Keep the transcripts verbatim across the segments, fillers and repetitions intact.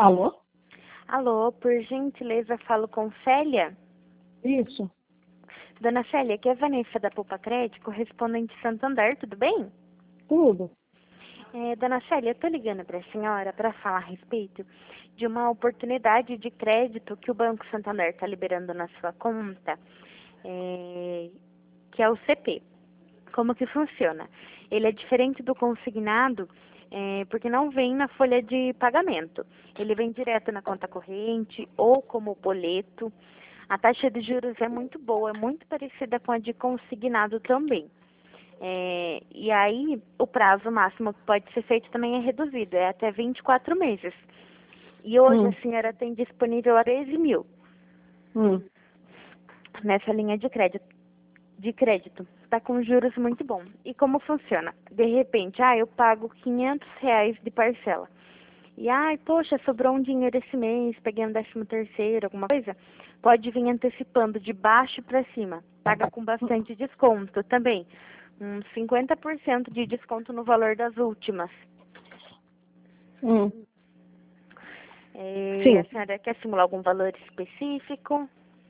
Alô? Alô, por gentileza, falo com Célia? Isso. Dona Célia, aqui é a Vanessa da Poupa Crédito, correspondente Santander, tudo bem? Tudo. É, Dona Célia, eu tô ligando para a senhora para falar a respeito de uma oportunidade de crédito que o Banco Santander está liberando na sua conta, é, que é o C P. Como que funciona? Ele é diferente do consignado, é, porque não vem na folha de pagamento. Ele vem direto na conta corrente ou como boleto. A taxa de juros é muito boa, é muito parecida com a de consignado também. É, e aí, o prazo máximo que pode ser feito também é reduzido, é até vinte e quatro meses. E hoje Hum. a senhora tem disponível a treze mil Hum. nessa linha de crédito. De crédito. Está com juros muito bom. E como funciona? De repente, ah, eu pago quinhentos reais de parcela. E, ai, poxa, sobrou um dinheiro esse mês, peguei um décimo terceiro, alguma coisa. Pode vir antecipando de baixo para cima. Paga com bastante desconto também. Uns cinquenta por cento de desconto no valor das últimas. Hum. É, Sim. a senhora quer simular algum valor específico?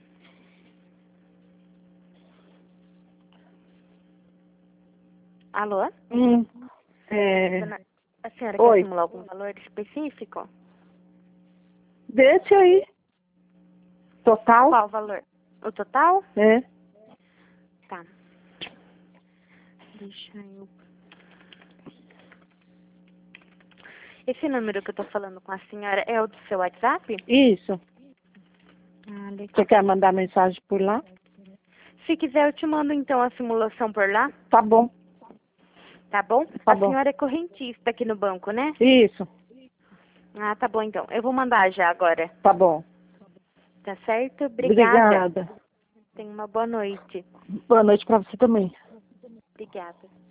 Alô? Hum. É... Dona- A senhora quer Oi. simular algum valor específico? Desse aí. Total? Qual valor? O total? É. Tá. Deixa eu... Esse número que eu tô falando com a senhora é o do seu WhatsApp? Isso. Ah, legal. Você quer mandar mensagem por lá? Se quiser, eu te mando então a simulação por lá, Tá bom. tá bom? Tá A bom. senhora é correntista aqui no banco, né? Isso. Ah, tá bom então. Eu vou mandar já agora. Tá bom. Tá certo? Obrigada. Obrigada. Tenha uma boa noite. Boa noite pra você também. Obrigada.